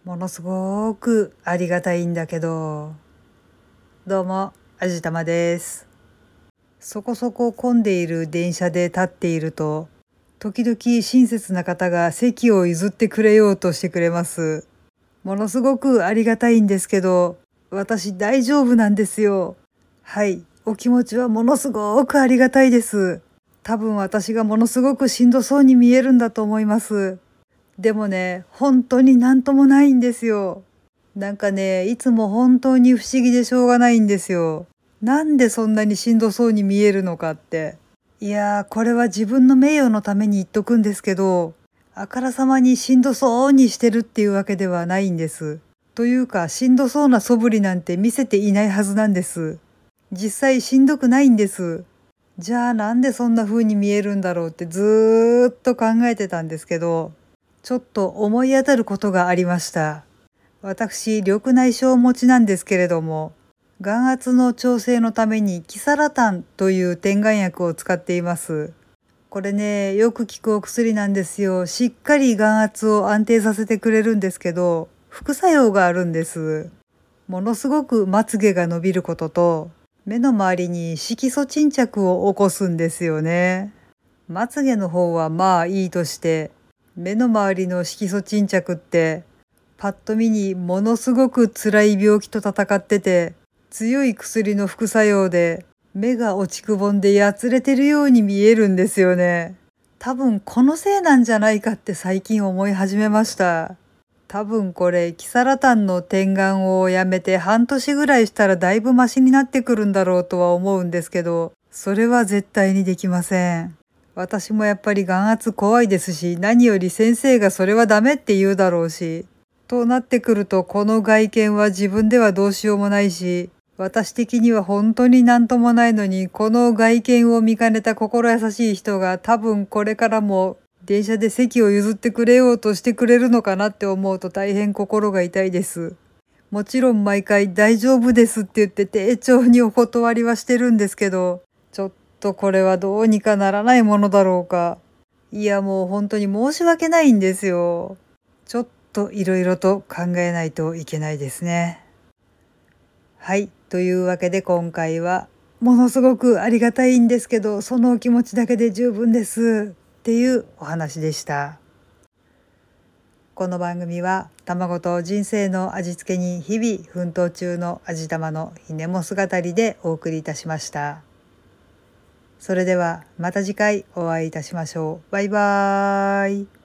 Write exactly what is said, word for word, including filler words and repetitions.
ものすごくありがたいんだけど。どうも、あじたまです。そこそこ混んでいる電車で立っていると、時々親切な方が席を譲ってくれようとしてくれます。ものすごくありがたいんですけど、私大丈夫なんですよ。はい、お気持ちはものすごくありがたいです。多分私がものすごくしんどそうに見えるんだと思います。でもね、本当になんともないんですよ。なんかね、いつも本当に不思議でしょうがないんですよ。なんでそんなにしんどそうに見えるのかって。いやー、これは自分の名誉のために言っとくんですけど、あからさまにしんどそうにしてるっていうわけではないんです。というか、しんどそうな素振りなんて見せていないはずなんです。実際しんどくないんです。じゃあなんでそんな風に見えるんだろうってずーっと考えてたんですけど、ちょっと思い当たることがありました。私、緑内障をお持ちなんですけれども、眼圧の調整のためにキサラタンという点眼薬を使っています。これね、よく効くお薬なんですよ。しっかり眼圧を安定させてくれるんですけど、副作用があるんです。ものすごくまつげが伸びることと、目の周りに色素沈着を起こすんですよね。まつげの方はまあいいとして、目の周りの色素沈着ってパッと見にものすごく辛い病気と戦ってて、強い薬の副作用で目が落ちくぼんでやつれてるように見えるんですよね。多分このせいなんじゃないかって最近思い始めました。多分これキサラタンの点眼をやめて半年ぐらいしたらだいぶマシになってくるんだろうとは思うんですけど、それは絶対にできません。私もやっぱり眼圧怖いですし、何より先生がそれはダメって言うだろうし、となってくるとこの外見は自分ではどうしようもないし、私的には本当になんともないのに、この外見を見かねた心優しい人が多分これからも電車で席を譲ってくれようとしてくれるのかなって思うと大変心が痛いです。もちろん毎回大丈夫ですって言って丁重にお断りはしてるんですけど、ちょっとこれはどうにかならないものだろうか。いやもう本当に申し訳ないんですよ。ちょっといろいろと考えないといけないですね。はい。というわけで今回はものすごくありがたいんですけど、そのお気持ちだけで十分ですっていうお話でした。この番組は卵と人生の味付けに日々奮闘中の味玉のひねも姿でお送りいたしました。それではまた次回お会いいたしましょう。バイバーイ。